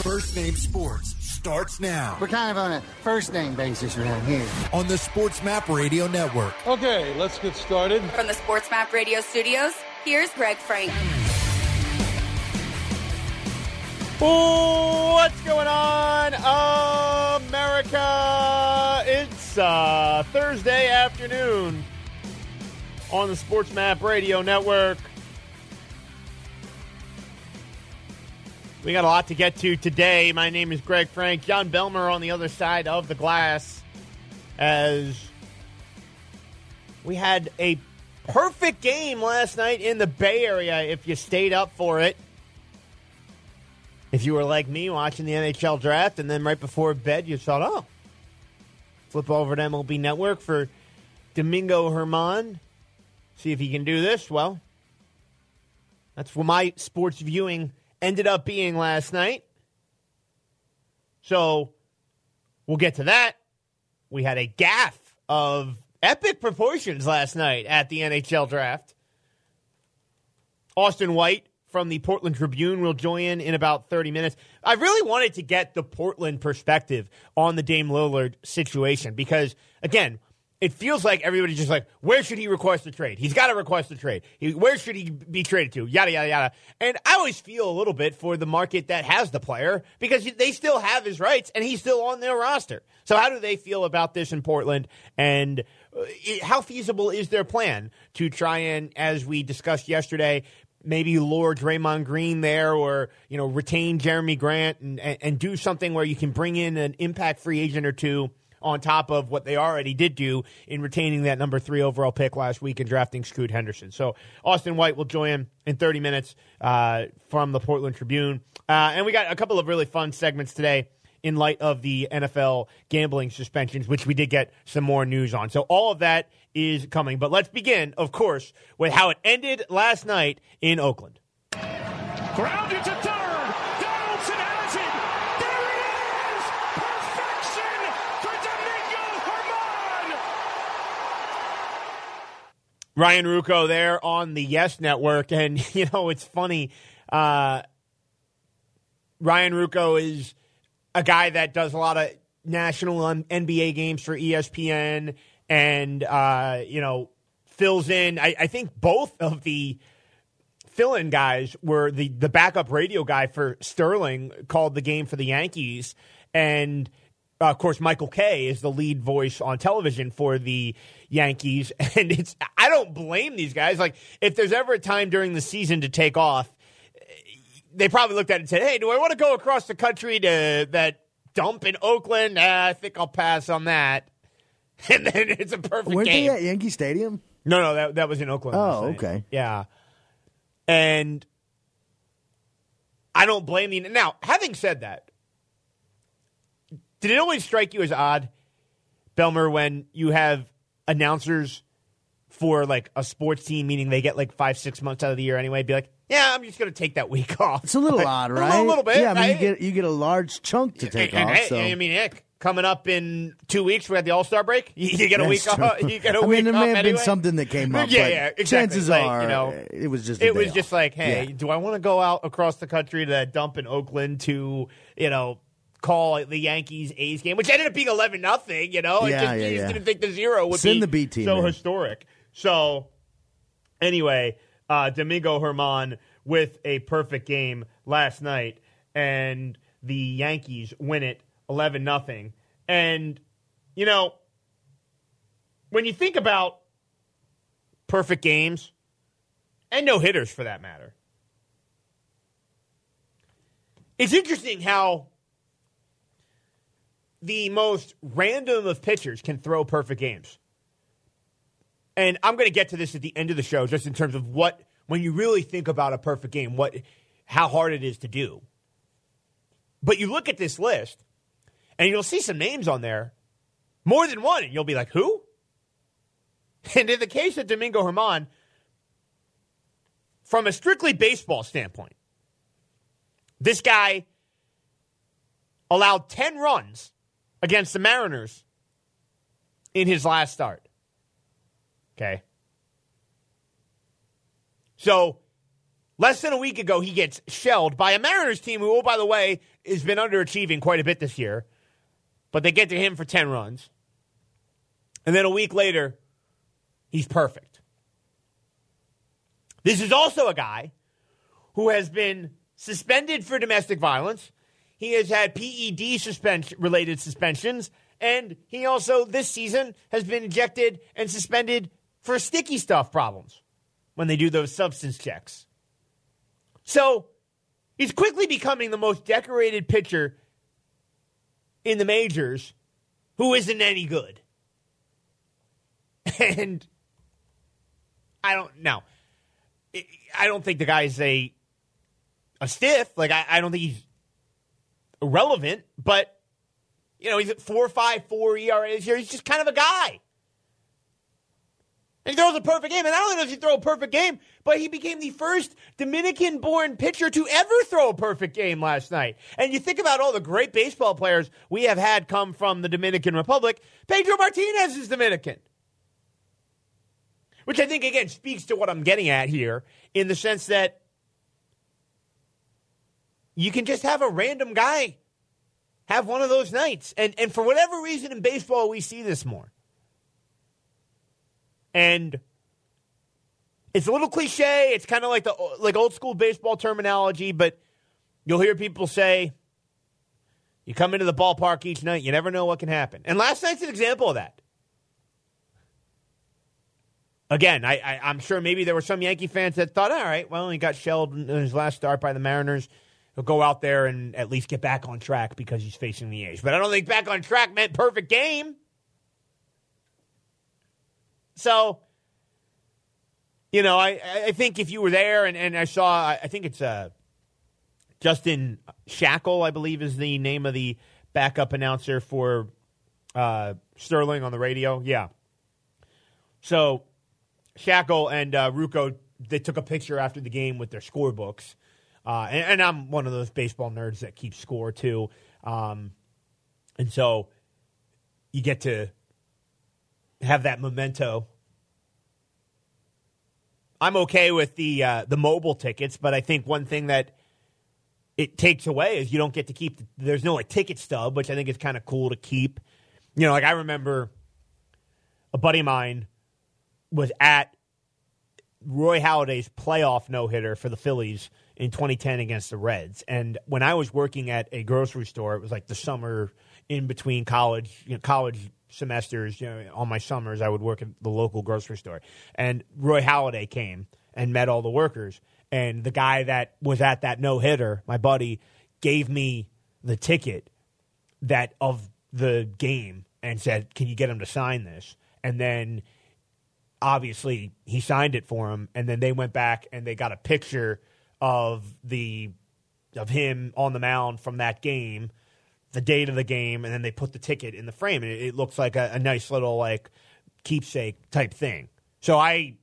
First Name Sports starts now. We're kind of on a first-name basis around here. On the Sports Map Radio Network. Okay, let's get started. From the Sports Map Radio studios, here's Greg Frank. What's going on, America? It's Thursday afternoon on the Sports Map Radio Network. We got a lot to get to today. My name is Greg Frank. John Belmer on the other side of the glass, as we had a perfect game last night in the Bay Area if you stayed up for it. If you were like me watching the NHL draft and then right before bed you thought, oh, flip over to MLB Network for Domingo Germán, see if he can do this. Well, that's what my sports viewing ended up being last night. So we'll get to that. We had a gaffe of epic proportions last night at the NHL draft. Austin White from the Portland Tribune will join in about 30 minutes. I really wanted to get the Portland perspective on the Dame Lillard situation because, again, it feels like everybody's just like, where should he request a trade? He's got to request a trade. Where should he be traded to? Yada, yada, yada. And I always feel a little bit for the market that has the player because they still have his rights and he's still on their roster. So how do they feel about this in Portland? And how feasible is their plan to try and, as we discussed yesterday, maybe lure Draymond Green there or, retain Jeremy Grant and do something where you can bring in an impact free agent or two on top of what they already did do in retaining that number 3 overall pick last week and drafting Scoot Henderson. So Austin White will join in 30 minutes from the Portland Tribune. And we got a couple of really fun segments today in light of the NFL gambling suspensions, which we did get some more news on. So all of that is coming. But let's begin, of course, with how it ended last night in Oakland. Grounded to third. Donaldson has it. There it is. Perfection for Domingo Germán. Ryan Ruocco there on the Yes Network. And, it's funny. Ryan Ruocco is a guy that does a lot of national NBA games for ESPN and, fills in. I think both of the fill-in guys were the backup radio guy for Sterling called the game for the Yankees. And, of course, Michael Kay is the lead voice on television for the Yankees. And I don't blame these guys. Like, if there's ever a time during the season to take off, they probably looked at it and said, hey, do I want to go across the country to that dump in Oakland? I think I'll pass on that. And then it's a perfect Weren't game. they at Yankee Stadium? No, that was in Oakland. Oh, okay. Yeah. And I don't blame you. Now, having said that, did it always strike you as odd, Belmer, when you have announcers for like a sports team, meaning they get like 5-6 months out of the year anyway, be like, yeah, I'm just going to take that week off. It's a little odd, right? A little bit. Yeah, right? you get a large chunk to take off. So. Heck, coming up in 2 weeks, we have the All-Star break. You get a week off. You get a week off. There may have anyway. been something that came up. Yeah, exactly. Chances like, are, it was just. It was just like, hey, do I want to go out across the country to that dump in Oakland to, call the Yankees-A's game, which ended up being 11-0. You just didn't think the zero would Send be the B team so in. historic. So, anyway, Domingo Germán with a perfect game last night, and the Yankees win it 11-0. And, when you think about perfect games, and no-hitters for that matter, it's interesting how the most random of pitchers can throw perfect games. And I'm going to get to this at the end of the show, just in terms of when you really think about a perfect game, how hard it is to do. But you look at this list, and you'll see some names on there, more than one, and you'll be like, who? And in the case of Domingo Germán, from a strictly baseball standpoint, this guy allowed 10 runs against the Mariners in his last start. Okay. So Less than a week ago, he gets shelled by a Mariners team who, oh, by the way, has been underachieving quite a bit this year. But they get to him for 10 runs. And then a week later, he's perfect. This is also a guy who has been suspended for domestic violence. He has had PED related suspensions. And he also, this season, has been ejected and suspended for sticky stuff problems when they do those substance checks. So he's quickly becoming the most decorated pitcher in the majors who isn't any good. And I don't know. I don't think the guy's a stiff. Like, I don't think he's irrelevant, but, you know, he's at 4.54 ERA this year. He's just kind of a guy. And he throws a perfect game. And I don't know if he throw a perfect game, but he became the first Dominican-born pitcher to ever throw a perfect game last night. And you think about all the great baseball players we have had come from the Dominican Republic. Pedro Martinez is Dominican. Which I think, again, speaks to what I'm getting at here in the sense that you can just have a random guy have one of those nights. And for whatever reason in baseball, we see this more. And it's a little cliche. It's kind of like old school baseball terminology, but you'll hear people say, you come into the ballpark each night, you never know what can happen. And last night's an example of that. Again, I'm sure maybe there were some Yankee fans that thought, all right, well, he got shelled in his last start by the Mariners. He'll go out there and at least get back on track because he's facing the A's. But I don't think back on track meant perfect game. So, you know, I think if you were there and I saw, I think it's Justin Shackle, I believe is the name of the backup announcer for Sterling on the radio. Yeah. So Shackle and Ruocco, they took a picture after the game with their scorebooks. And I'm one of those baseball nerds that keeps score too. And so you get to have that memento. I'm okay with the mobile tickets, but I think one thing that it takes away is you don't get to keep. There's no like ticket stub, which I think is kind of cool to keep. You know, like I remember a buddy of mine was at Roy Halladay's playoff no-hitter for the Phillies in 2010 against the Reds. And when I was working at a grocery store, it was like the summer in between college semesters, on my summers, I would work at the local grocery store. And Roy Halladay came and met all the workers. And the guy that was at that no-hitter, my buddy, gave me the ticket of the game and said, can you get him to sign this? And then obviously he signed it for him. And then they went back and they got a picture of him on the mound from that game, the date of the game, and then they put the ticket in the frame, and it looks like a nice little like keepsake type thing. So I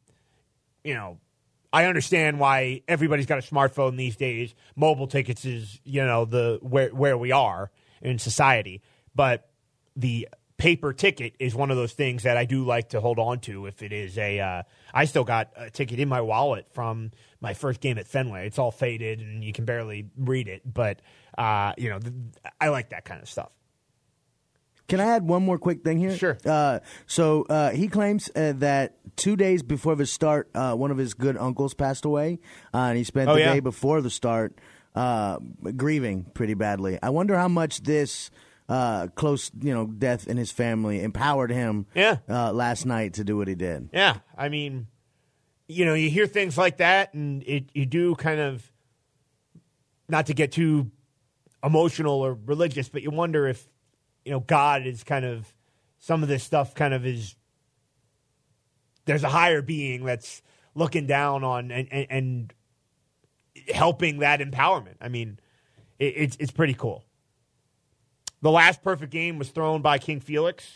understand why everybody's got a smartphone these days. Mobile tickets is the where we are in society, but the paper ticket is one of those things that I do like to hold on to. If it is I still got a ticket in my wallet from my first game at Fenway. It's all faded and you can barely read it, but I like that kind of stuff. Can I add one more quick thing here? Sure. So he claims that 2 days before the start, one of his good uncles passed away, and he spent the day before the start grieving pretty badly. I wonder how much this close, death in his family empowered him last night to do what he did. Yeah, I mean, you hear things like that, and you do kind of, not to get too emotional or religious, but you wonder if, God is kind of, some of this stuff kind of is, there's a higher being that's looking down on and helping that empowerment. I mean, it's pretty cool. The last perfect game was thrown by King Felix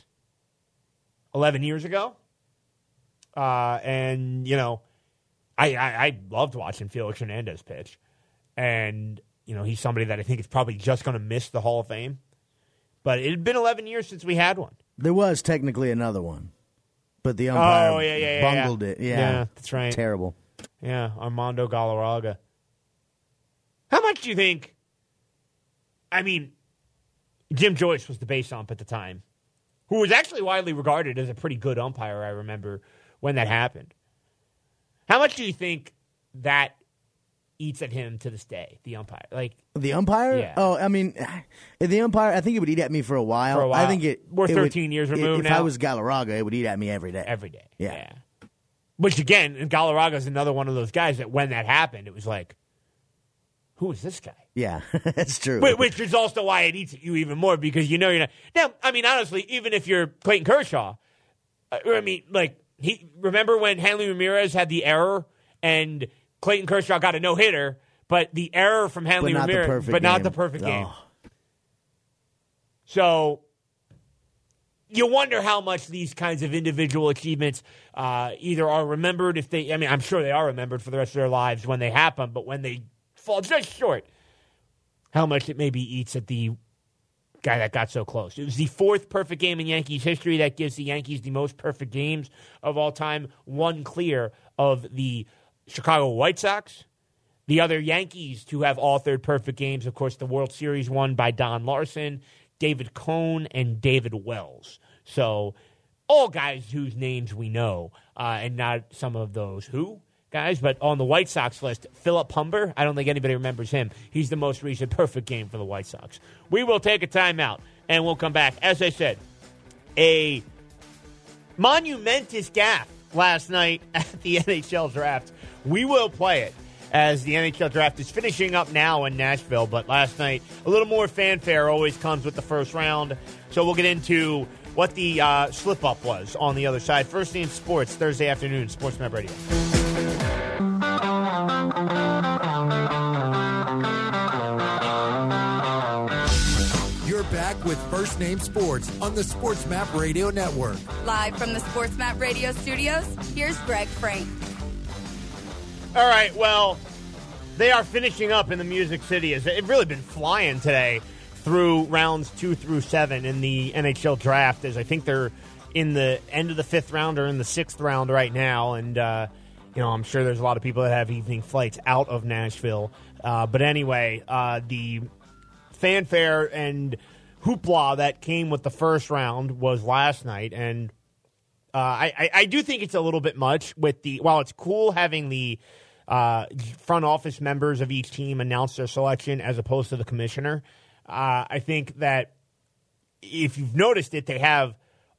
11 years ago. And, I loved watching Felix Hernandez pitch. And, he's somebody that I think is probably just going to miss the Hall of Fame. But it had been 11 years since we had one. There was technically another one. But the umpire bungled it. Yeah, that's right. Terrible. Yeah, Armando Galarraga. How much do you think? I mean, Jim Joyce was the base ump at the time, who was actually widely regarded as a pretty good umpire, I remember, when that happened. How much do you think that eats at him to this day, the umpire? Like the umpire? Yeah. Oh, I mean, the umpire, I think it would eat at me for a while. I think we're 13 years removed if now. If I was Galarraga, it would eat at me every day. Every day. Yeah. Which, again, Galarraga is another one of those guys that when that happened, it was like, who is this guy? Yeah, that's true. Which is also why it eats at you even more, because you know you're not. Now, I mean, honestly, even if you're Clayton Kershaw, remember when Hanley Ramirez had the error and Clayton Kershaw got a no-hitter, but the error from Hanley Ramirez, not the perfect game. So you wonder how much these kinds of individual achievements either are remembered I'm sure they are remembered for the rest of their lives when they happen, but when they fall just short, how much it maybe eats at the guy that got so close. It was the fourth perfect game in Yankees history. That gives the Yankees the most perfect games of all time, one clear of the Chicago White Sox. The other Yankees to have authored perfect games, of course, the World Series won by Don Larson, David Cone, and David Wells. So all guys whose names we know, and not some of those guys, but on the White Sox list, Philip Humber, I don't think anybody remembers him. He's the most recent perfect game for the White Sox. We will take a timeout, and we'll come back. As I said, a monumentous gaffe last night at the NHL draft. We will play it as the NHL draft is finishing up now in Nashville, but last night, a little more fanfare always comes with the first round, so we'll get into what the slip-up was on the other side. First Name Sports, Thursday afternoon, SportsMap Radio. You're back with First Name Sports on the SportsMap Radio Network. Live from the SportsMap Radio studios, here's Greg Frank. All right, well, they are finishing up in the Music City. It's really been flying today through rounds 2 through 7 in the NHL draft, as I think they're in the end of the 5th round or in the 6th round right now. And, I'm sure there's a lot of people that have evening flights out of Nashville. But anyway, the fanfare and hoopla that came with the first round was last night. And I do think it's a little bit much while it's cool having the front office members of each team announce their selection as opposed to the commissioner. I think that if you've noticed it, they have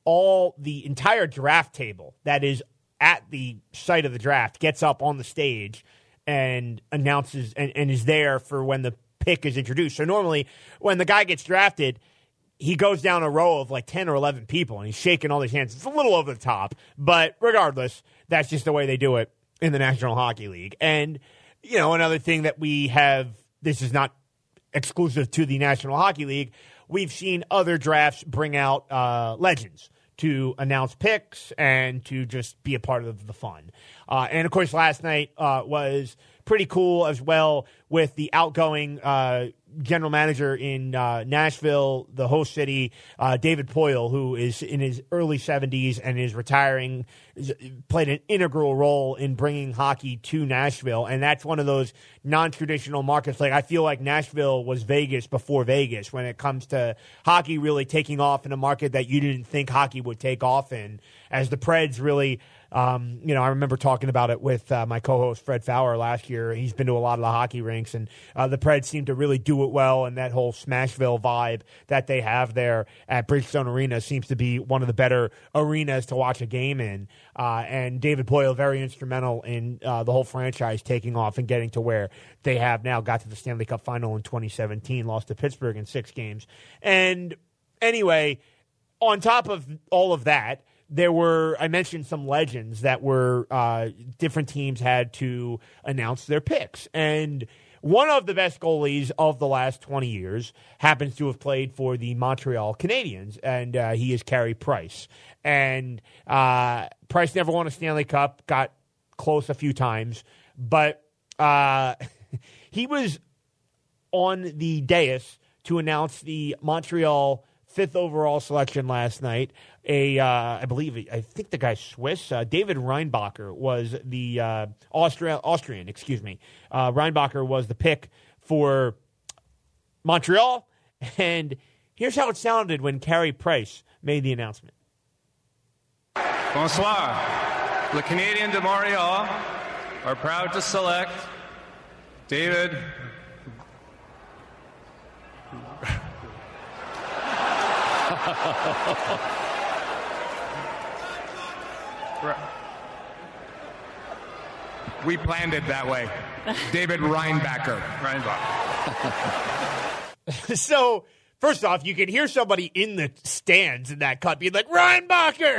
the entire draft table that is at the site of the draft gets up on the stage and announces and is there for when the pick is introduced. So normally when the guy gets drafted, he goes down a row of like 10 or 11 people and he's shaking all these hands. It's a little over the top, but regardless, that's just the way they do it in the National Hockey League. And, another thing that we have, this is not exclusive to the National Hockey League, we've seen other drafts bring out legends to announce picks and to just be a part of the fun. And, of course, last night was pretty cool as well with the outgoing general manager in Nashville, the host city, David Poile, who is in his early 70s and is retiring, played an integral role in bringing hockey to Nashville. And that's one of those non-traditional markets. Like, I feel like Nashville was Vegas before Vegas when it comes to hockey really taking off in a market that you didn't think hockey would take off in, as the Preds really I remember talking about it with my co-host Fred Fowler last year. He's been to a lot of the hockey rinks, and the Preds seem to really do it well, and that whole Smashville vibe that they have there at Bridgestone Arena seems to be one of the better arenas to watch a game in. And David Poile, very instrumental in the whole franchise taking off and getting to where they have now. Got to the Stanley Cup final in 2017, lost to Pittsburgh in 6 games. And anyway, on top of all of that, I mentioned some legends that were different teams had to announce their picks. And one of the best goalies of the last 20 years happens to have played for the Montreal Canadiens, and he is Carey Price. And Price never won a Stanley Cup, got close a few times, but he was on the dais to announce the Montreal 5th overall selection last night. I think the guy's Swiss. David Reinbacher was the Austrian. Reinbacher was the pick for Montreal. And here's how it sounded when Carey Price made the announcement. Bonsoir. Le Canadiens de Montréal are proud to select David We planned it that way. David Reinbacher. So, first off, you can hear somebody in the stands in that cut being like, Reinbacher!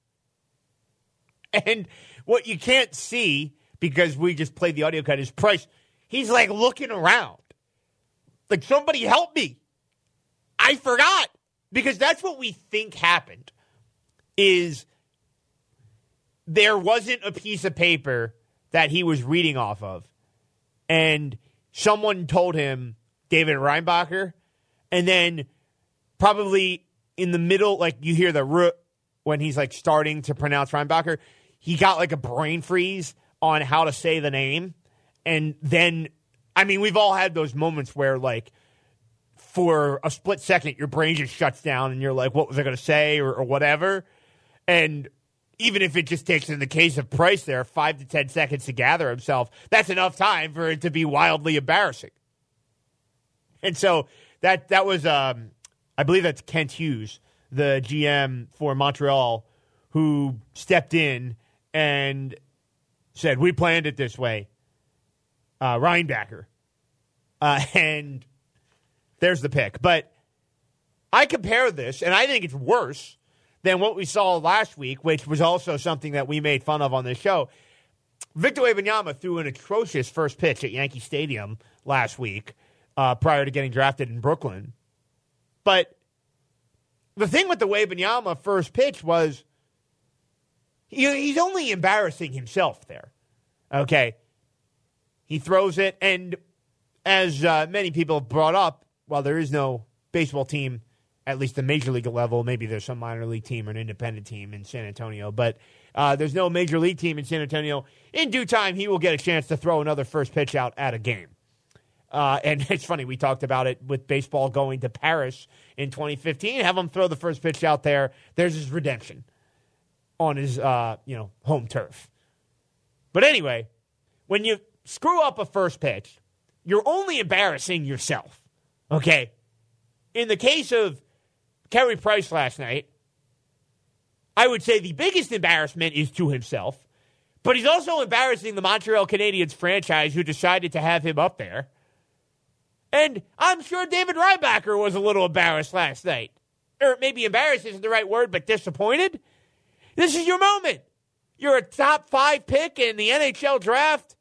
And what you can't see, because we just played the audio cut, is Price. He's like looking around. Like, somebody help me. I forgot. Because that's what we think happened, is there wasn't a piece of paper that he was reading off of. And someone told him, David Reinbacher. And then probably in the middle, like you hear the R when he's like starting to pronounce Reinbacher, he got like a brain freeze on how to say the name. And then, I mean, we've all had those moments where like for a split second, your brain just shuts down and you're like, what was I going to say or whatever. And even if it just takes, in the case of Price there, 5 to 10 seconds to gather himself, that's enough time for it to be wildly embarrassing. And so that was, I believe that's Kent Hughes, the GM for Montreal, who stepped in and said, we planned it this way. Reinbacher. And there's the pick. But I compare this, and I think it's worse than what we saw last week, which was also something that we made fun of on this show. Victor Wembanyama threw an atrocious first pitch at Yankee Stadium last week prior to getting drafted in Brooklyn. But the thing with the Wembanyama first pitch was he's only embarrassing himself there. Okay? He throws it, and as many people have brought up, while there is no baseball team, at least the major league level, maybe there's some minor league team or an independent team in San Antonio, but there's no major league team in San Antonio. In due time, he will get a chance to throw another first pitch out at a game. And it's funny, we talked about it with baseball going to Paris in 2015. Have him throw the first pitch out there. There's his redemption on his home turf. But anyway, when you screw up a first pitch, you're only embarrassing yourself. Okay? In the case of Carey Price last night, I would say the biggest embarrassment is to himself, but he's also embarrassing the Montreal Canadiens franchise who decided to have him up there. And I'm sure David Reinbacher was a little embarrassed last night. Or maybe embarrassed isn't the right word, but disappointed. This is your moment. You're a top 5 pick in the NHL draft.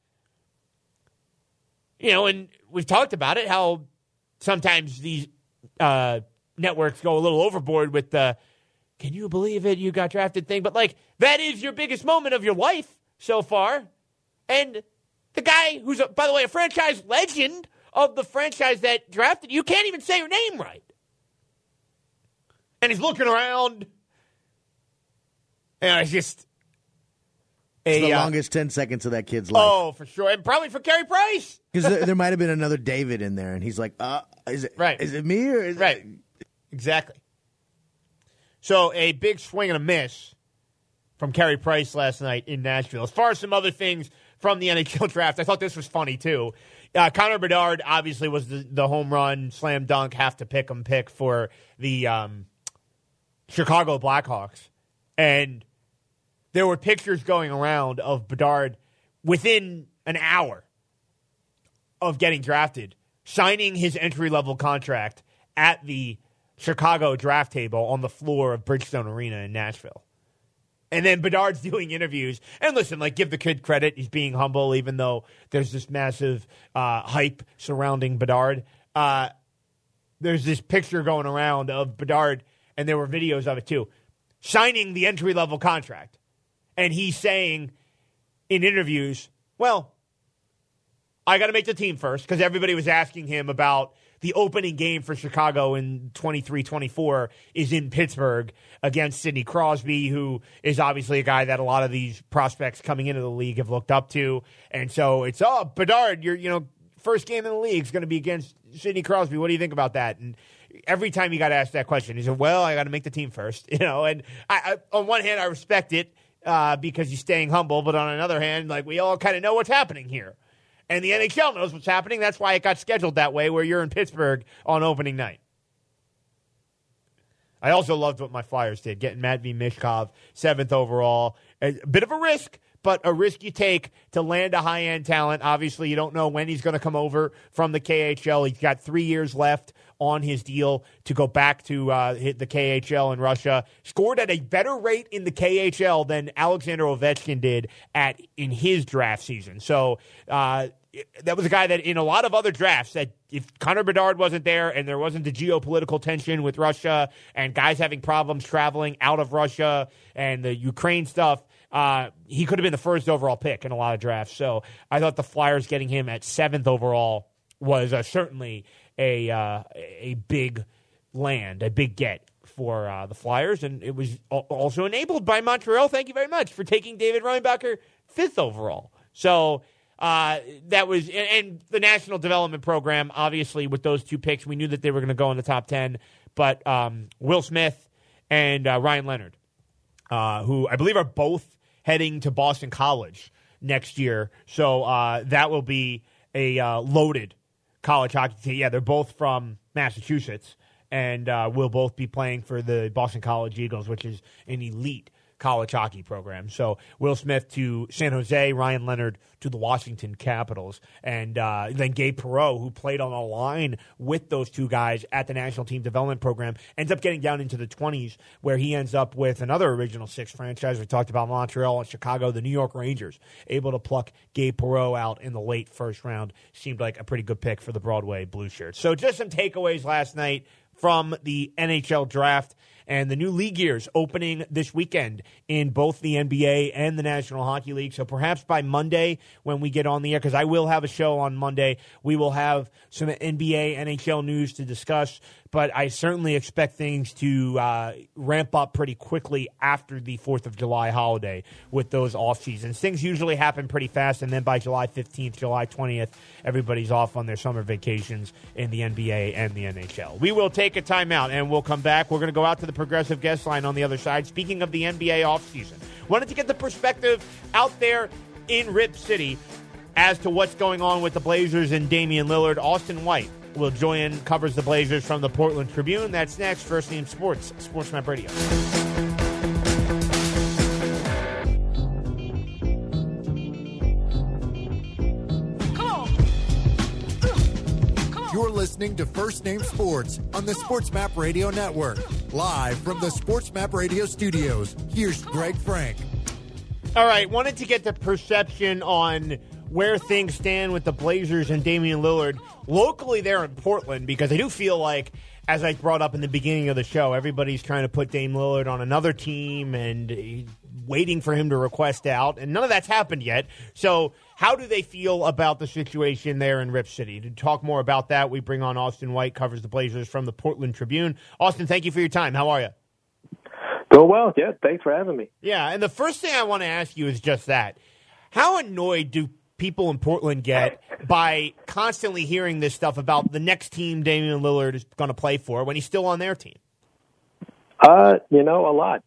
You know, and we've talked about it, how sometimes these networks go a little overboard with the, can you believe it, you got drafted thing? But, like, that is your biggest moment of your life so far. And the guy who's, by the way, a franchise legend of the franchise that drafted you can't even say your name right. And he's looking around. And it's just it's the longest 10 seconds of that kid's life. Oh, for sure. And probably for Carey Price. Because there might have been another David in there, and he's like, is it me or is it? Exactly. So a big swing and a miss from Carey Price last night in Nashville. As far as some other things from the NHL draft, I thought this was funny, too. Connor Bedard obviously was the home run, slam dunk, have to pick him pick for the Chicago Blackhawks. And there were pictures going around of Bedard within an hour of getting drafted, signing his entry-level contract at the Chicago draft table on the floor of Bridgestone Arena in Nashville. And then Bedard's doing interviews. And listen, like, give the kid credit. He's being humble, even though there's this massive hype surrounding Bedard. There's this picture going around of Bedard, and there were videos of it too, signing the entry-level contract. And he's saying in interviews, well, I got to make the team first, because everybody was asking him about the opening game for Chicago in 23-24 is in Pittsburgh against Sidney Crosby, who is obviously a guy that a lot of these prospects coming into the league have looked up to. And so it's, Bedard, you're, first game in the league is going to be against Sidney Crosby. What do you think about that? And every time he got asked that question, he said, well, I got to make the team first. And I on one hand, I respect it because he's staying humble. But on another hand, like, we all kind of know what's happening here. And the NHL knows what's happening. That's why it got scheduled that way, where you're in Pittsburgh on opening night. I also loved what my Flyers did, getting Matvei Michkov, 7th overall. A bit of a risk, but a risk you take to land a high-end talent. Obviously, you don't know when he's going to come over from the KHL. He's got 3 years left on his deal to go back to the KHL in Russia. Scored at a better rate in the KHL than Alexander Ovechkin did in his draft season. So that was a guy that in a lot of other drafts, that if Connor Bedard wasn't there and there wasn't the geopolitical tension with Russia and guys having problems traveling out of Russia and the Ukraine stuff, he could have been the first overall pick in a lot of drafts. So I thought the Flyers getting him at 7th overall was certainly a big land, a big get for the Flyers. And it was also enabled by Montreal. Thank you very much for taking David Reinbacher 5th overall. So that was, and the National Development Program, obviously, with those 2 picks, we knew that they were going to go in the top 10. But Will Smith and Ryan Leonard, who I believe are both heading to Boston College next year. So that will be a loaded college hockey team. Yeah, they're both from Massachusetts and will both be playing for the Boston College Eagles, which is an elite college hockey program. So Will Smith to San Jose, Ryan Leonard to the Washington Capitals, and then Gabe Perreault, who played on a line with those 2 guys at the National Team Development Program, ends up getting down into the 20s, where he ends up with another Original Six franchise. We talked about Montreal and Chicago, the New York Rangers, able to pluck Gabe Perreault out in the late first round. Seemed like a pretty good pick for the Broadway Blue Shirts. So just some takeaways last night from the NHL draft. And the new league years opening this weekend in both the NBA and the National Hockey League. So perhaps by Monday when we get on the air, because I will have a show on Monday, we will have some NBA, NHL news to discuss. But I certainly expect things to ramp up pretty quickly after the 4th of July holiday with those off seasons. Things usually happen pretty fast, and then by July 15th, July 20th, everybody's off on their summer vacations in the NBA and the NHL. We will take a timeout, and we'll come back. We're going to go out to the Progressive guest line on the other side. Speaking of the NBA offseason, wanted to get the perspective out there in Rip City as to what's going on with the Blazers and Damian Lillard. Austin White will join, covers the Blazers from the Portland Tribune. That's next. First Name Sports, Sports Map Radio. You're listening to First Name Sports on the Sports Map Radio Network. Live from the Sports Map Radio studios, here's Greg Frank. All right, wanted to get the perception on where things stand with the Blazers and Damian Lillard locally there in Portland, because I do feel like, as I brought up in the beginning of the show, everybody's trying to put Dame Lillard on another team and waiting for him to request out, and none of that's happened yet. So how do they feel about the situation there in Rip City? To talk more about that, we bring on Austin White, covers the Blazers from the Portland Tribune. Austin, thank you for your time. How are you? Doing well. Yeah, thanks for having me. Yeah, and the first thing I want to ask you is just that. How annoyed do people in Portland get by constantly hearing this stuff about the next team Damian Lillard is going to play for when he's still on their team? A lot.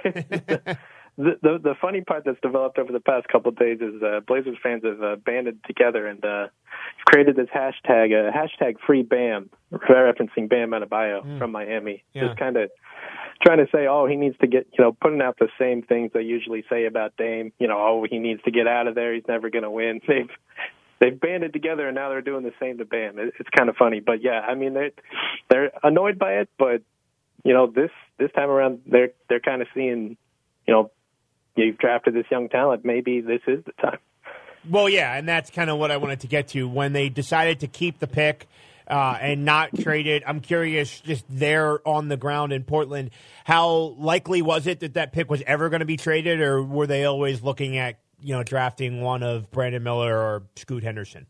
The funny part that's developed over the past couple of days is Blazers fans have banded together and created this hashtag Free Bam, referencing Bam Adebayo from Miami. Yeah. Just kind of trying to say, he needs to get, putting out the same things they usually say about Dame. He needs to get out of there. He's never going to win. They've banded together and now they're doing the same to Bam. It's kind of funny, but yeah, I mean they're annoyed by it, but this time around they're kind of seeing, you've drafted this young talent. Maybe this is the time. Well, yeah, and that's kind of what I wanted to get to. When they decided to keep the pick and not trade it, I'm curious, just there on the ground in Portland, how likely was it that pick was ever going to be traded, or were they always looking at, drafting one of Brandon Miller or Scoot Henderson?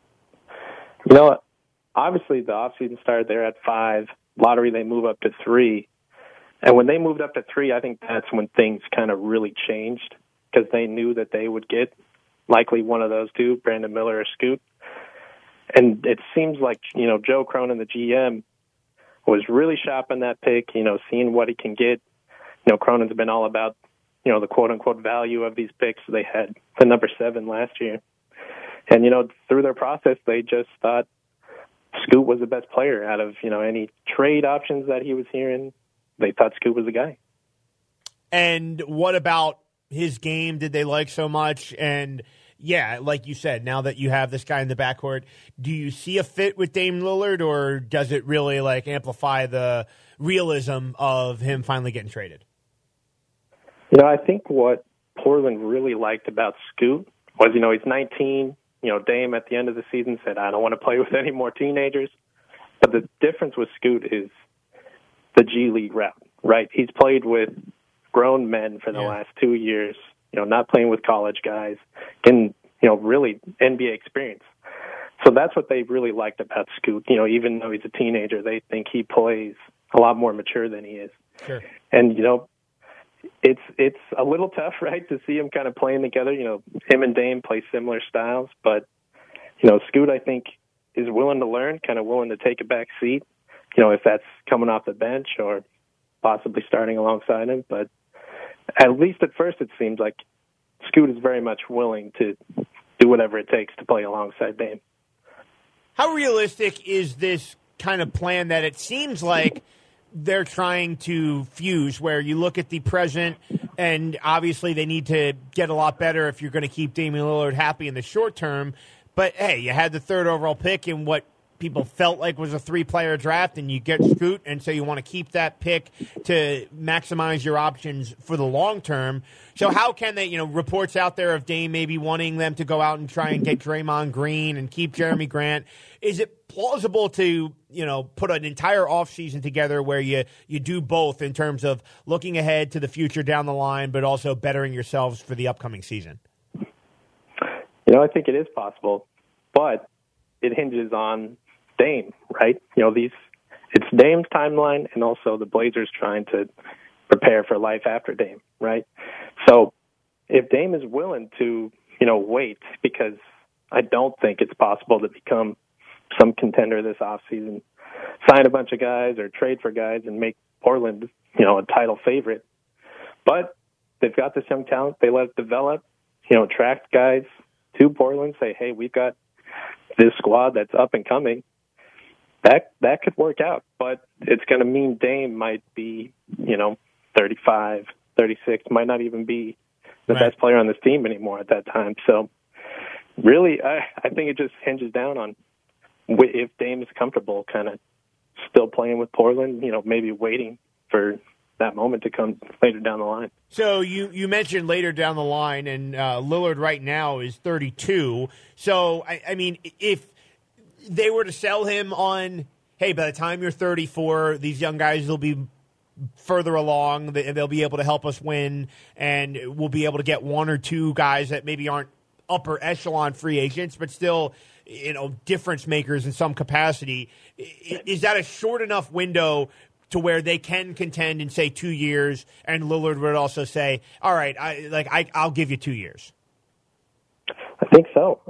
Obviously the offseason started there at 5. Lottery, they move up to 3. And when they moved up to 3, I think that's when things kind of really changed, because they knew that they would get likely one of those two, Brandon Miller or Scoot. And it seems like, Joe Cronin, the GM, was really shopping that pick, seeing what he can get. Cronin's been all about, the quote-unquote value of these picks. They had the number 7 last year. And, through their process, they just thought Scoot was the best player out of, any trade options that he was hearing. They thought Scoot was the guy. And what about his game did they like so much? And, yeah, like you said, now that you have this guy in the backcourt, do you see a fit with Dame Lillard, or does it really, amplify the realism of him finally getting traded? I think what Portland really liked about Scoot was, he's 19. Dame at the end of the season said, I don't want to play with any more teenagers. But the difference with Scoot is the G League route, right? He's played with grown men for the last 2 years, not playing with college guys, getting, really NBA experience. So that's what they really liked about Scoot. Even though he's a teenager, they think he plays a lot more mature than he is. Sure. And, it's a little tough, right, to see them kind of playing together. Him and Dame play similar styles, but, Scoot, I think, is willing to learn, kind of willing to take a back seat, if that's coming off the bench or possibly starting alongside him. But at least at first it seems like Scoot is very much willing to do whatever it takes to play alongside Dame. How realistic is this kind of plan that it seems like they're trying to fuse, where you look at the present, and obviously they need to get a lot better if you're going to keep Damian Lillard happy in the short term. But, hey, you had the 3rd overall pick in what people felt like was a 3-player draft, and you get Scoot, and so you want to keep that pick to maximize your options for the long term. So how can they, reports out there of Dame maybe wanting them to go out and try and get Draymond Green and keep Jeremy Grant. Is it plausible to, put an entire offseason together where you do both in terms of looking ahead to the future down the line, but also bettering yourselves for the upcoming season? I think it is possible, but it hinges on Dame, right? It's Dame's timeline, and also the Blazers trying to prepare for life after Dame, right? So if Dame is willing to, wait, because I don't think it's possible to become some contender this offseason, sign a bunch of guys or trade for guys and make Portland, a title favorite. But they've got this young talent. They let it develop, attract guys to Portland, say, hey, we've got this squad that's up and coming. That could work out, but it's going to mean Dame might be, 35, 36, might not even be the best player on this team anymore at that time. So really, I think it just hinges down on if Dame is comfortable kind of still playing with Portland, maybe waiting for that moment to come later down the line. So you mentioned later down the line, and Lillard right now is 32. So, I mean, if they were to sell him on, hey, by the time you're 34, these young guys will be further along, they'll be able to help us win, and we'll be able to get 1 or 2 guys that maybe aren't upper echelon free agents, but still, difference makers in some capacity. Is that a short enough window to where they can contend in, say, 2 years, and Lillard would also say, all right, I'll give you 2 years? I think so.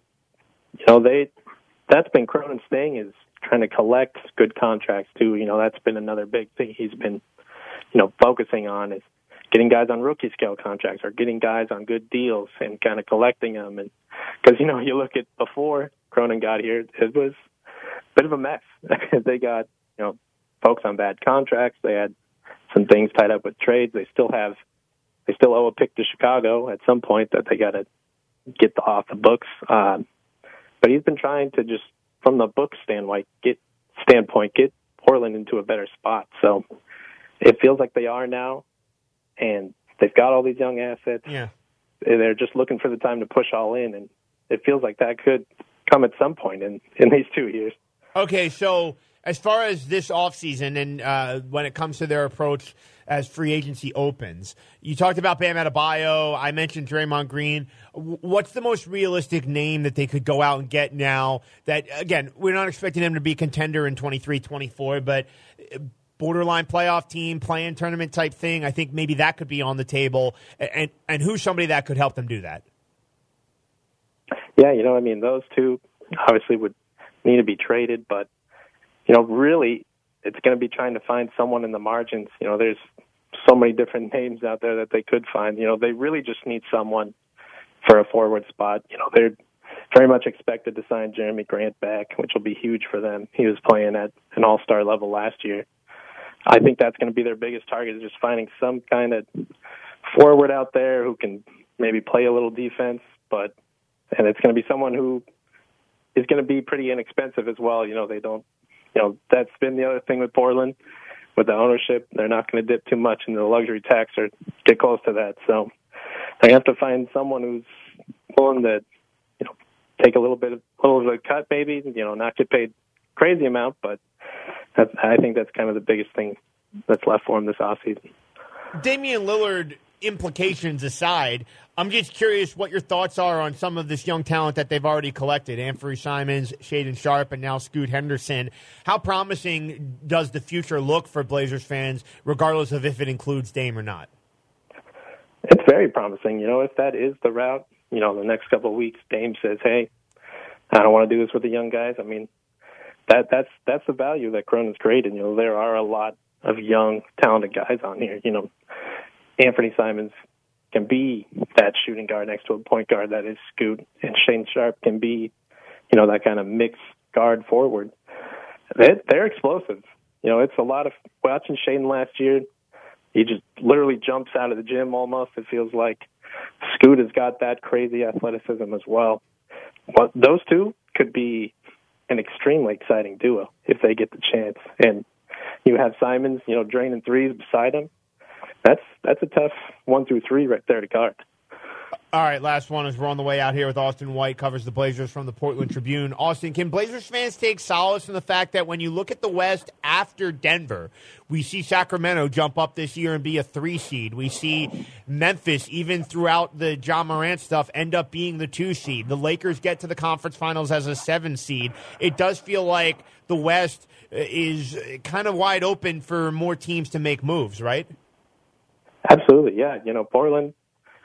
That's been Cronin's thing, is trying to collect good contracts too. That's been another big thing he's been, focusing on, is getting guys on rookie scale contracts or getting guys on good deals and kind of collecting them. And because, you look at before Cronin got here, it was a bit of a mess. They got, folks on bad contracts. They had some things tied up with trades. They still owe a pick to Chicago at some point that they got to get off the books. But he's been trying to just, from the book standpoint, get Portland into a better spot. So it feels like they are now, and they've got all these young assets. Yeah. They're just looking for the time to push all in, and it feels like that could come at some point in these 2 years. Okay, so as far as this offseason and when it comes to their approach as free agency opens, you talked about Bam Adebayo. I mentioned Draymond Green. What's the most realistic name that they could go out and get now that, again, we're not expecting them to be a contender in 23-24, but borderline playoff team, play-in tournament type thing? I think maybe that could be on the table. And who's somebody that could help them do that? Yeah, those two obviously would need to be traded. But, really it's going to be trying to find someone in the margins. There's so many different names out there that they could find. They really just need someone for a forward spot. They're very much expected to sign Jeremy Grant back, which will be huge for them. He was playing at an all-star level last year. I think that's going to be their biggest target, is just finding some kind of forward out there who can maybe play a little defense, and it's going to be someone who is going to be pretty inexpensive as well. They don't, that's been the other thing with Portland, with the ownership. They're not going to dip too much into the luxury tax or get close to that. So they have to find someone who's willing to, take a little bit of a cut, maybe, not get paid crazy amount, but I think that's kind of the biggest thing that's left for him this offseason. Damian Lillard implications aside, I'm just curious what your thoughts are on some of this young talent that they've already collected. Anthony Simons, Shaedon Sharpe, and now Scoot Henderson. How promising does the future look for Blazers fans, regardless of if it includes Dame or not? It's very promising. If that is the route, the next couple of weeks, Dame says, hey, I don't want to do this with the young guys. I mean, that's the value that Cronin's created. There are a lot of young, talented guys on here. Anthony Simons can be that shooting guard next to a point guard that is Scoot, and Shaedon Sharpe can be, that kind of mixed guard forward. They're explosive. It's a lot of watching Shaedon last year. He just literally jumps out of the gym almost. It feels like Scoot has got that crazy athleticism as well. But those two could be an extremely exciting duo if they get the chance. And you have Simons, draining threes beside him. That's a tough 1 through 3 right there to guard. All right, last one as we're on the way out here with Austin White, covers the Blazers from the Portland Tribune. Austin, can Blazers fans take solace in the fact that when you look at the West after Denver, we see Sacramento jump up this year and be a 3 seed. We see Memphis, even throughout the Ja Morant stuff, end up being the 2 seed. The Lakers get to the conference finals as a 7 seed. It does feel like the West is kind of wide open for more teams to make moves, right? Absolutely, yeah. Portland,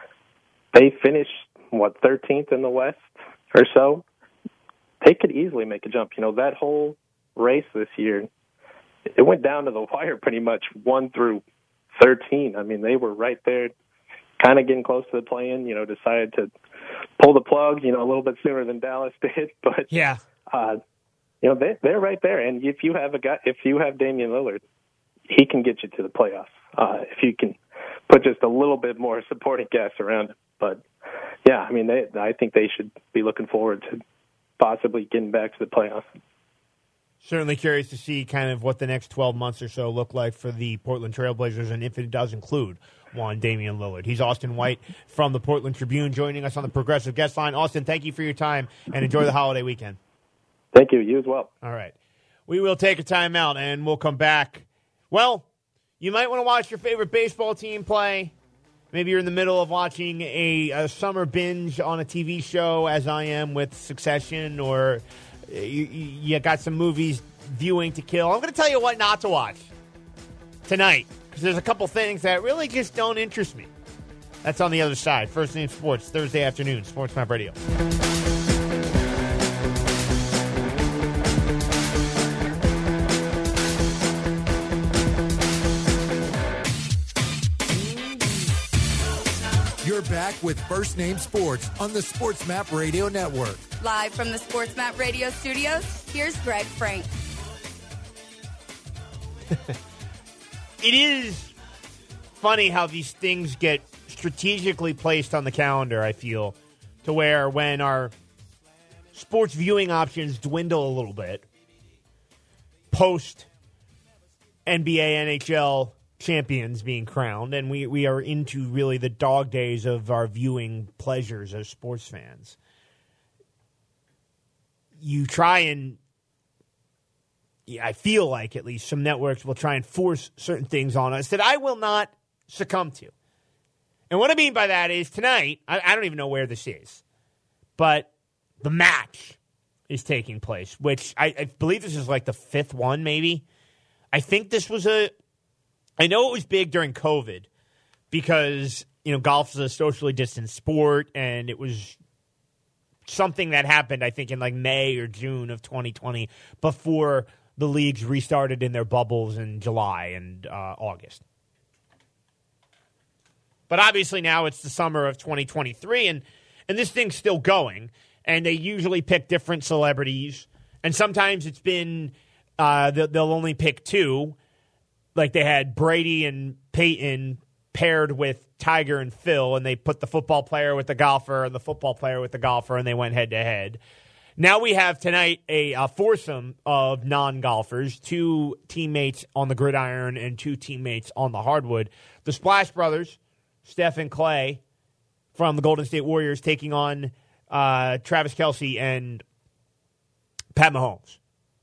they finished, 13th in the West or so. They could easily make a jump. That whole race this year, it went down to the wire pretty much 1 through 13. I mean, they were right there, kind of getting close to the play-in, decided to pull the plug, a little bit sooner than Dallas did. But, yeah, they're right there. And if you have Damian Lillard, he can get you to the playoffs. If you can put just a little bit more supporting gas around him. But, yeah, I mean, I think they should be looking forward to possibly getting back to the playoffs. Certainly curious to see kind of what the next 12 months or so look like for the Portland Trailblazers, and if it does include one Damian Lillard. He's Austin White from the Portland Tribune joining us on the Progressive Guest Line. Austin, thank you for your time, and enjoy the holiday weekend. Thank you. You as well. All right. We will take a timeout, and we'll come back. Well, you might want to watch your favorite baseball team play. Maybe you're in the middle of watching a summer binge on a TV show, as I am with Succession, or you got some movies viewing to kill. I'm going to tell you what not to watch tonight, because there's a couple things that really just don't interest me. That's on the other side. First Name Sports, Thursday afternoon, Sports Map Radio. You're back with First Name Sports on the Sports Map Radio Network. Live from the Sports Map Radio studios, here's Greg Frank. It is funny how these things get strategically placed on the calendar, I feel, to where when our sports viewing options dwindle a little bit, post NBA, NHL champions being crowned, and we are into really the dog days of our viewing pleasures as sports fans. You try and, I feel like at least some networks will try and force certain things on us that I will not succumb to. And what I mean by that is tonight, I don't even know where this is, but the match is taking place, which I believe this is like the 5th one maybe. I think this was I know it was big during COVID because, golf is a socially distanced sport, and it was something that happened, I think, in like May or June of 2020 before the leagues restarted in their bubbles in July and August. But obviously now it's the summer of 2023, and this thing's still going, and they usually pick different celebrities, and sometimes it's been they'll only pick two, like they had Brady and Peyton paired with Tiger and Phil, and they put the football player with the golfer and the football player with the golfer, and they went head-to-head. Now we have tonight a foursome of non-golfers, two teammates on the gridiron and two teammates on the hardwood. The Splash Brothers, Steph and Clay from the Golden State Warriors, taking on Travis Kelce and Pat Mahomes.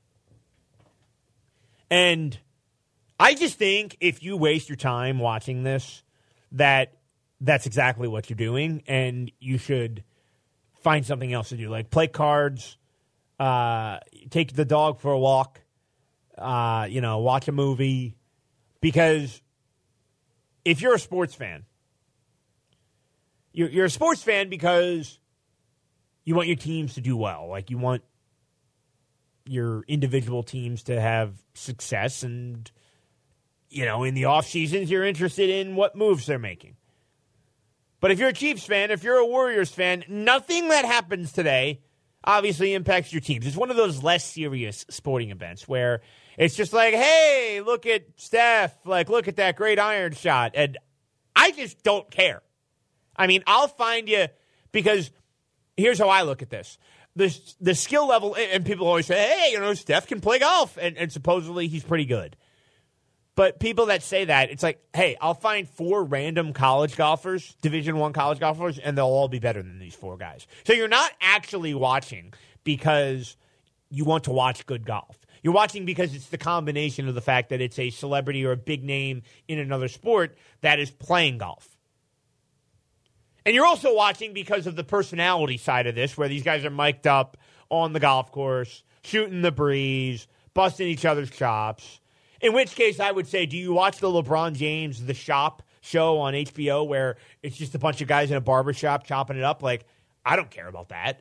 And I just think if you waste your time watching this, that's exactly what you're doing, and you should find something else to do, like play cards, take the dog for a walk, watch a movie. Because if you're a sports fan, you're a sports fan because you want your teams to do well. Like, you want your individual teams to have success, and in the off seasons, you're interested in what moves they're making. But if you're a Chiefs fan, if you're a Warriors fan, nothing that happens today obviously impacts your teams. It's one of those less serious sporting events where it's just like, hey, look at Steph, like, look at that great iron shot. And I just don't care. I mean, I'll find you, because here's how I look at this. The skill level, and people always say, hey, Steph can play golf, and supposedly he's pretty good. But people that say that, it's like, hey, I'll find 4 random college golfers, Division I college golfers, and they'll all be better than these 4 guys. So you're not actually watching because you want to watch good golf. You're watching because it's the combination of the fact that it's a celebrity or a big name in another sport that is playing golf. And you're also watching because of the personality side of this, where these guys are mic'd up on the golf course, shooting the breeze, busting each other's chops. In which case, I would say, do you watch the LeBron James The Shop show on HBO where it's just a bunch of guys in a barbershop chopping it up? Like, I don't care about that.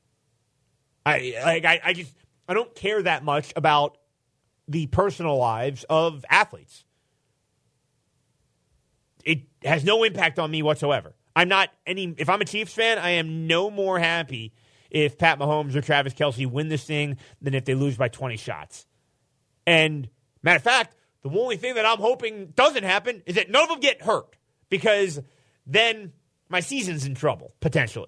I don't care that much about the personal lives of athletes. It has no impact on me whatsoever. If I'm a Chiefs fan, I am no more happy if Pat Mahomes or Travis Kelce win this thing than if they lose by 20 shots. And matter of fact, the only thing that I'm hoping doesn't happen is that none of them get hurt, because then my season's in trouble, potentially.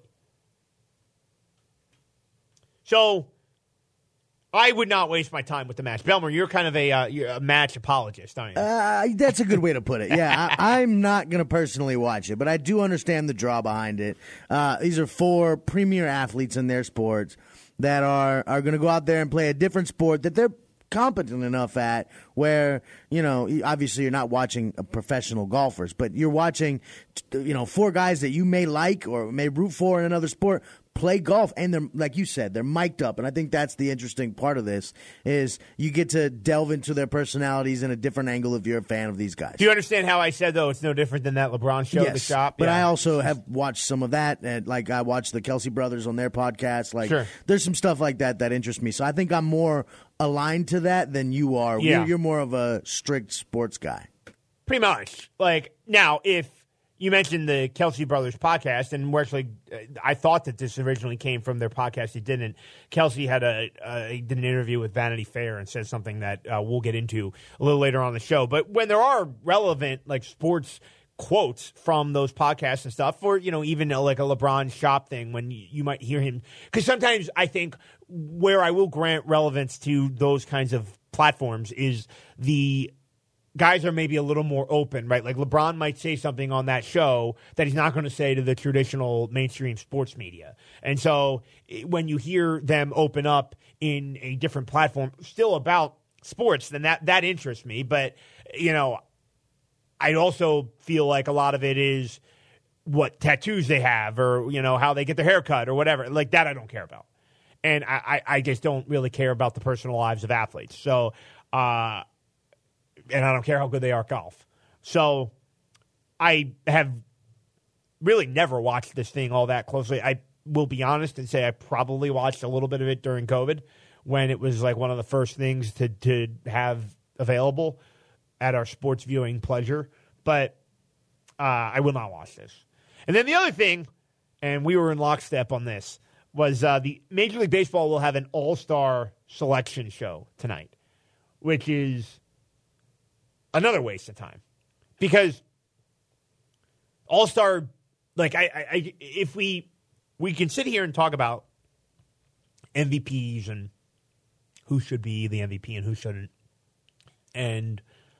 So I would not waste my time with the match. Belmer, you're kind of you're a match apologist, aren't you? That's a good way to put it. Yeah, I'm not going to personally watch it, but I do understand the draw behind it. These are 4 premier athletes in their sports that are going to go out there and play a different sport that they're competent enough at, where, obviously you're not watching professional golfers, but you're watching, 4 guys that you may like or may root for in another sport play golf, and they're, like you said, they're mic'd up. And I think that's the interesting part of this, is you get to delve into their personalities in a different angle if you're a fan of these guys. Do you understand how I said, though, it's no different than that LeBron show, yes, The Shop? But I also have watched some of that, and like I watched the Kelce brothers on their podcast. Like, sure. There's some stuff like that interests me. So I think I'm more aligned to that than you are. Yeah. You're more of a strict sports guy. Pretty much. Like, now, if you mentioned the Kelce Brothers podcast, and we're actually, I thought that this originally came from their podcast. He didn't. Kelce he did an interview with Vanity Fair and said something that we'll get into a little later on the show. But when there are relevant, like, sports quotes from those podcasts and stuff, or, even like a LeBron Shop thing, when you might hear him, because sometimes I think where I will grant relevance to those kinds of platforms is the guys are maybe a little more open, right? Like LeBron might say something on that show that he's not going to say to the traditional mainstream sports media. And so when you hear them open up in a different platform still about sports, then that interests me. But, I also feel like a lot of it is what tattoos they have, or, how they get their hair cut or whatever. Like that I don't care about. And I just don't really care about the personal lives of athletes. So, and I don't care how good they are at golf. So I have really never watched this thing all that closely. I will be honest and say I probably watched a little bit of it during COVID when it was like one of the first things to have available at our sports viewing pleasure. But I will not watch this. And then the other thing, and we were in lockstep on this, was the Major League Baseball will have an all-star selection show tonight, which is another waste of time. Because all-star, like, if we can sit here and talk about MVPs and who should be the MVP and who shouldn't. And,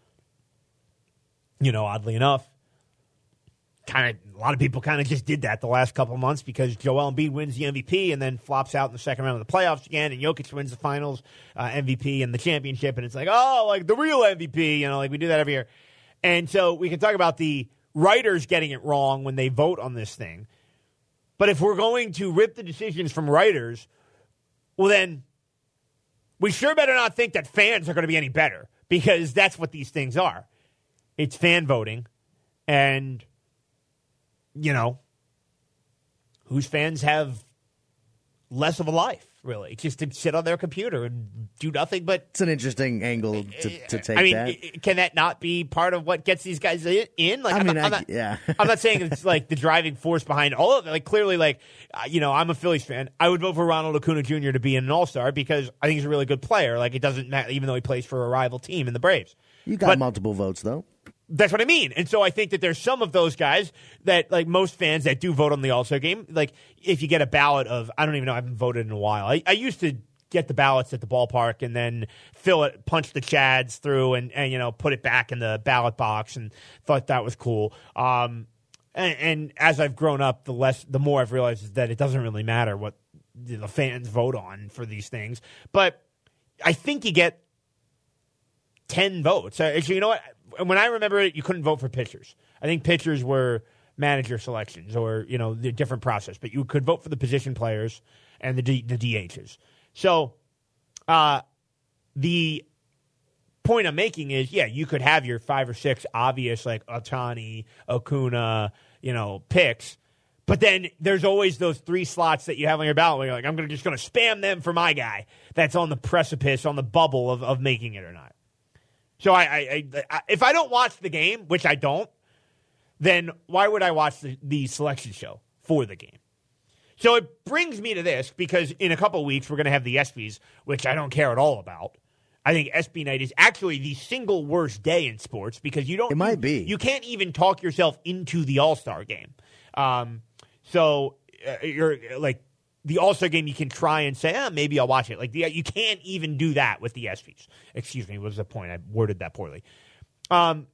you know, oddly enough, a lot of people kind of just did that the last couple of months because Joel Embiid wins the MVP and then flops out in the second round of the playoffs again, and Jokic wins the finals MVP and the championship, and it's like, oh, like the real MVP, you know, like we do that every year. And so we can talk about the writers getting it wrong when they vote on this thing. But if we're going to rip the decisions from writers, well then we sure better not think that fans are going to be any better, because that's what these things are. It's fan voting, and you know, whose fans have less of a life, really, just to sit on their computer and do nothing but... It's an interesting angle to take. I mean, can that not be part of what gets these guys in? Like, I'm not saying it's like the driving force behind all of it. Like, clearly, like, you know, I'm a Phillies fan. I would vote for Ronald Acuna Jr. to be an all-star because I think he's a really good player. Like, it doesn't matter, even though he plays for a rival team in the Braves. You got multiple votes, though. That's what I mean. And so I think that there's some of those guys that, like most fans that do vote on the All-Star game, like if you get a ballot of, I don't even know, I haven't voted in a while. I used to get the ballots at the ballpark and then punch the chads through and you know, put it back in the ballot box and thought that was cool. And as I've grown up, the more I've realized that it doesn't really matter what the fans vote on for these things. But I think you get 10 votes. Actually, you know what? When I remember it, you couldn't vote for pitchers. I think pitchers were manager selections or, you know, the different process. But you could vote for the position players and the DHs. So the point I'm making is, yeah, you could have your 5 or 6 obvious, like Ohtani, Acuna, you know, picks. But then there's always those 3 slots that you have on your ballot where you're like, I'm just going to spam them for my guy that's on the precipice, on the bubble of making it or not. So if I don't watch the game, which I don't, then why would I watch the selection show for the game? So it brings me to this, because in a couple of weeks we're going to have the ESPYs, which I don't care at all about. I think ESPY night is actually the single worst day in sports because you can't even talk yourself into the All-Star game. So you're like, the All-Star game, you can try and say, maybe I'll watch it. Like you can't even do that with the ESPYs. Excuse me, was the point? I worded that poorly. But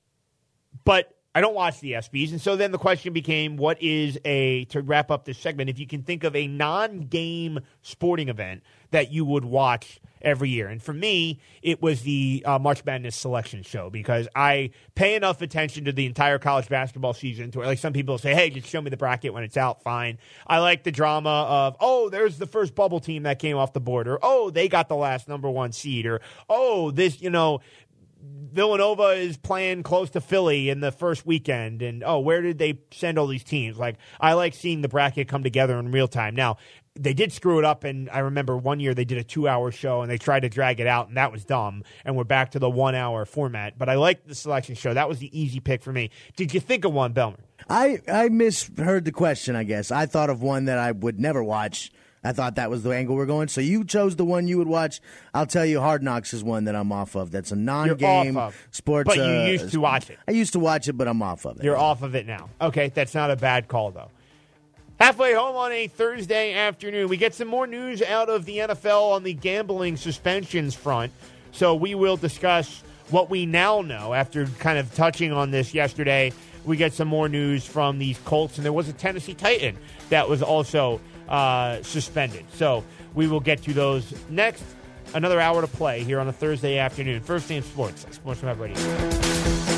I don't watch the ESPYs, and so then the question became, to wrap up this segment, if you can think of a non-game sporting event that you would watch every year. And for me, it was the March Madness selection show, because I pay enough attention to the entire college basketball season to where, like, some people say, hey, just show me the bracket when it's out, fine. I like the drama of, oh, there's the first bubble team that came off the board, or, oh, they got the last number 1 seed, or, oh, this, you know, Villanova is playing close to Philly in the first weekend, and where did they send all these teams? Like, I like seeing the bracket come together in real time. Now, they did screw it up, and I remember one year they did a 2-hour show, and they tried to drag it out, and that was dumb, and we're back to the 1-hour format. But I liked the selection show. That was the easy pick for me. Did you think of one, Belmer? I misheard the question, I guess. I thought of one that I would never watch. I thought that was the angle we're going. So you chose the one you would watch. I'll tell you, Hard Knocks is one that I'm off of. That's a non-game sports. But you used to watch it. I used to watch it, but I'm off of it. You're off of it now. Okay, that's not a bad call, though. Halfway home on a Thursday afternoon. We get some more news out of the NFL on the gambling suspensions front. So we will discuss what we now know after kind of touching on this yesterday. We get some more news from these Colts, and there was a Tennessee Titan that was also suspended. So we will get to those next. Another hour to play here on a Thursday afternoon. First Name Sports, Sports Map Radio.